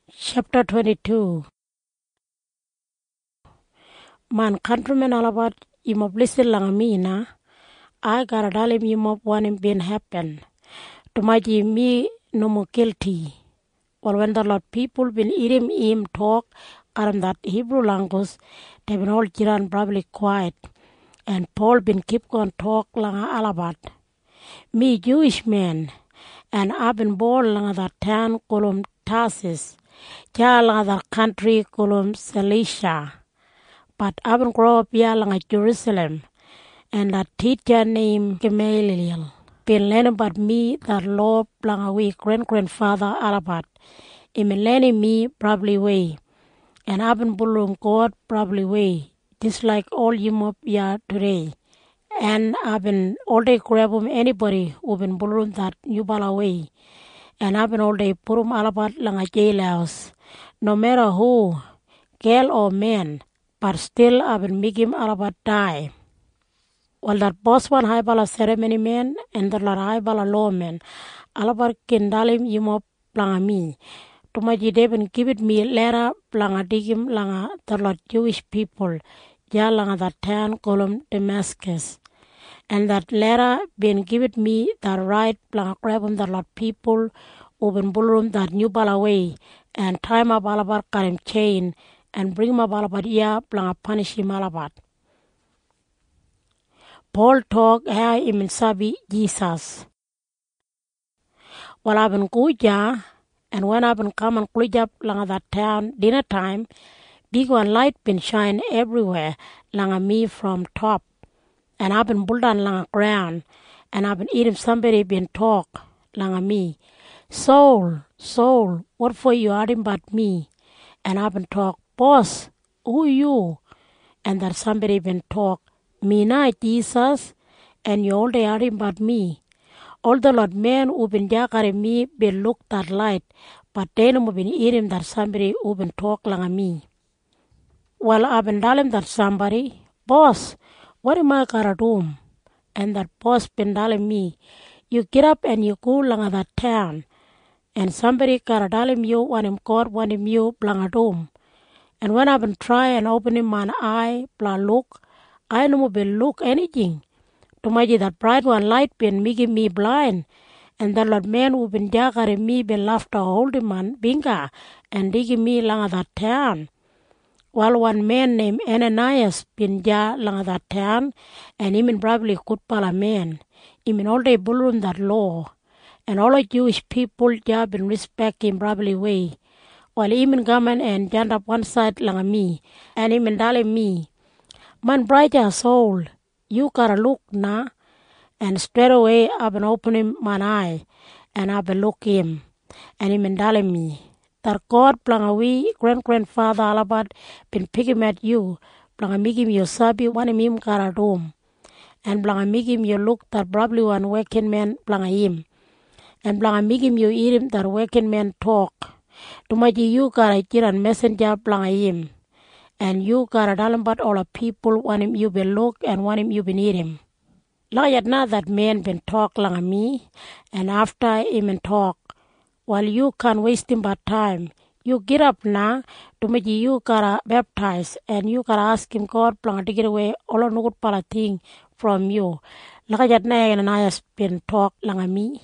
Chapter 22. Man countrymen alabat imob listen langamina. I got a dalim imob one been happen. Tumaji me no more guilty. Well, when the Lord people been eating him talk around that Hebrew language, they been all jiran probably quiet. And Paul been keep on talk langa alabat. Me Jewish man, and I've been born langa that town called Tarsus. Langa that country called Cilicia. But I've been grow up here langa Jerusalem. And that teacher named Gamaliel been learning about me that law langa we grandfather alabat. He been learning me probably way. And I've been bullying God probably way. Just like all you up here today. And I've been all day grabbing anybody who been bullying that new bala way. And I've been all day put them alabat langa jailhouse. No matter who, girl or man, but still I've been making him alabat die. Well, that boss one high bala ceremony man and the lot high bala lawman, alabat kindalim yumop langa me. Tumaji deben give it me letter langa digim langa the lot Jewish people, ja langa that town called Damascus. And that letter been given me that right langa grab the lot people who been bullying that new bala way and tie my balabat karim chain and bring my balabat here langa punish him alabat. Paul talk how him sabi Jesus. Well, I've been good, yeah, and when I've been come and clean up langa that town dinner time, big one light been shine everywhere langa me from top. And I've been bulled on langa ground, and I've been eating somebody been talk langa me. Saul, what for you adding but me? And I've been talk, boss, who you? And that somebody been talk, me not Jesus, and you all day adding but me. All the Lord men who been jacking me been look that light, but they no been eating that somebody who been talk langa me. Well, I've been telling that somebody, boss, what am I gonna do? And that boss been telling me, you get up and you go langa that town. And somebody gotta tell him you want him God, want him you langa doom. And when I've been trying and opening my eye, blah look, I no been look anything. To my that bright one light been making me blind. And the Lord man who been jaggering me been laughter holding man binga and digging me langa that town. While one man named Ananias been ja langa that town, and him probably good pala man. Him all day bullying that law. And all the Jewish people ja been respect him probably way. While him gaman and jump up one side langa me, and him telling me, man brighter soul, you gotta look na. And straight away I've been opening my eye, and I've been look him, and him telling me, that God planga we grandfather alabat been picking at you, planga making you sabi one him gotta do. And planga making you look that probably one working man planga him. And planga making you eat him that working man talk. Tumaji you gotta get a messenger planga him. And you gotta tell him about all the people want him you be look and want him you be eat him. Like now that man been talk langa me, and after him and talk, while you can't waste him but time, you get up now, Tumaji you gotta baptize, and you gotta ask him God planga to get away all the good pala thing from you. Like that now and I has been talk langa me.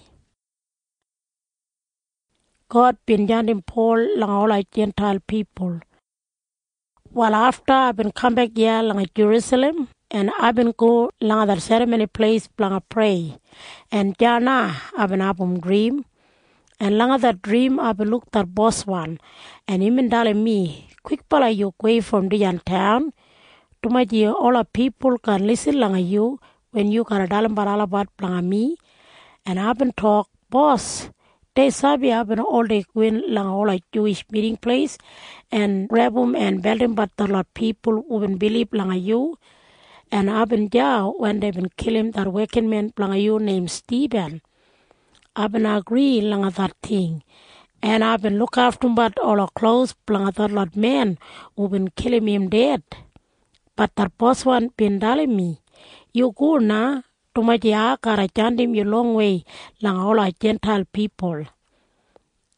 God been janting Paul langa all like Gentile people. While after I've been come back here langa Jerusalem, and I've been go langa that ceremony place langa pray. And jana I've been up dream. And langa that dream I've been look that boss one. And him and telling me, quick pala you away from the town. To my dear all the people can listen langa you when you got a dalam baralabat langa me. And I've been talk, boss. They sabi I've been all day going langa all like Jewish meeting place and grab them and belt them but the lot people who been believe langa you. And I've been jail when they've been killing that working man langa you named Stephen. I've been agree langa that thing. And I've been look after but all our clothes langa that lot man who been killing him dead. But that boss one been telling me, you go na. Tumaji akara chandim you long way lang all our Gentile people.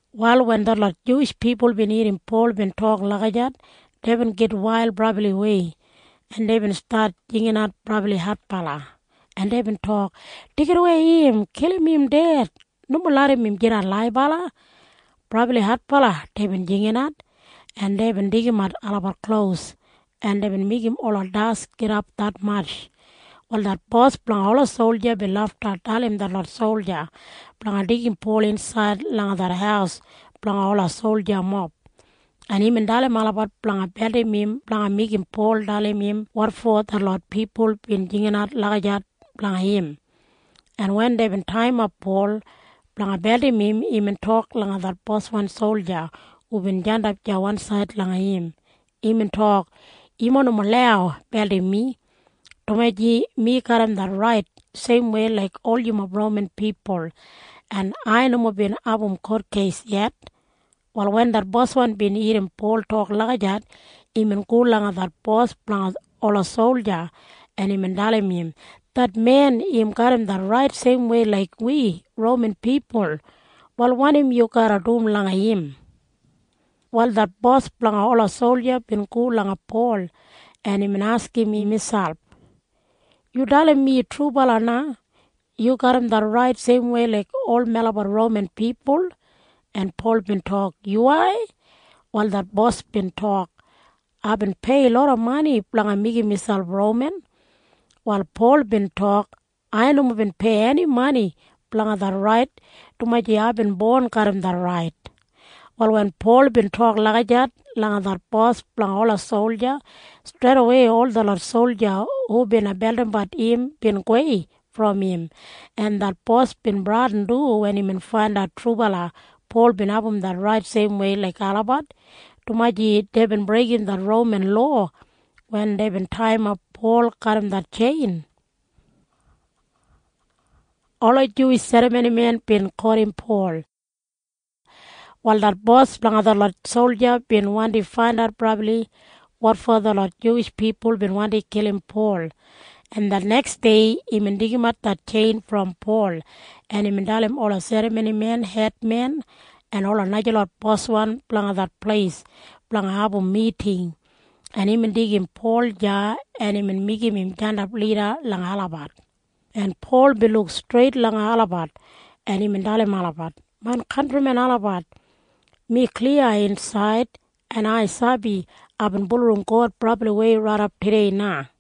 While when the lot Jewish people been eating Paul been talk lagajat, they been get wild probably way. And they been start singing out probably hot pala. And they been talk, take it away him, kill him dead. No more let him get a lie bala. Probably hot pala, they been singing out. And they been digging at all of our clothes. And they been making him all of us get up that much. Well, that boss plang all a soldier be left at tell him that lot soldier. Plang a digging Paul inside lang that house. Plang all a soldier mob. And him and Dalim Malabat plang a belly him, plang a making Paul Dalim him, what for the lot people been dinging out lagajat plang him. And when they been time up Paul, plang a belly him and talk lang that boss one soldier who been jammed up ja one side lang him. Him and talk, Imon Malao, belly me. Tomaji me karam that right, same way like all you Roman people. And I no more been abum court case yet. Well, when that boss one been eating Paul talk lagajat, him cool lang that boss plang all a soldier, and him dalim him. That man him got him that right same way like we, Roman people. Well, one him you got a doom lang him. Well, that boss plang all a soldier been cool lang a Paul, and him ask him himself. You dalim me true balana? You got him that right same way like all Malabar Roman people? And Paul been talk, you I? Well, that boss been talk, I've been pay a lot of money, plang a making myself Roman. While Paul been talk, I no been pay any money, plang that right, to my I've been born got him that right. Well, when Paul been talk like that, lang that boss plang all a soldier, straight away all the lot soldier who been a building but him been away from him. And that boss been brought and do when he been find out Trubala, Paul been up him that right same way like Alabat. To my they been breaking the Roman law when they been time up Paul got him that chain. All a Jewish ceremony men been calling Paul. While that boss another lot soldier been wanting to find out probably what for the lot Jewish people been wanting to kill him Paul. And the next day, he been digging up that chain from Paul. And he been telling him all a ceremony men, head men, and all another lot boss one plang that place, plang have a meeting. And he been digging Paul ja, and he been making him stand up leader lang Alabat. And Paul be look straight lang Alabat, and he been telling Alabat, man countryman Alabat, me clear inside, and I sabi, I've been bullering God probably way right up today now.